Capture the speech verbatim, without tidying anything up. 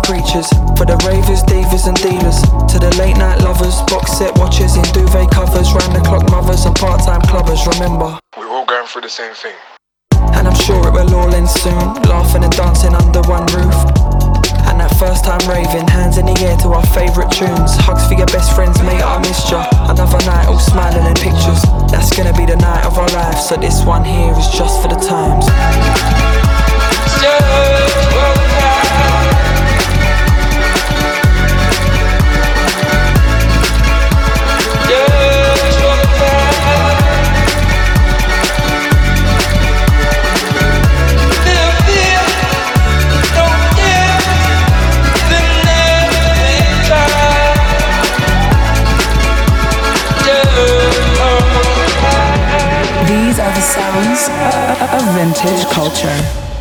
creatures. For the ravers, divas and dealers, to the late night lovers, box set watchers in duvet covers, round the clock mothers and part-time clubbers. Remember, we're all going through the same thing, and I'm sure it will all end soon, laughing and dancing under one roof. And that first time raving, hands in the air to our favourite tunes. Hugs for your best friends, mate, I missed ya. Another night all smiling in pictures. That's gonna be the night of our lives, so this one here is just for the times. These are the sounds of vintage culture.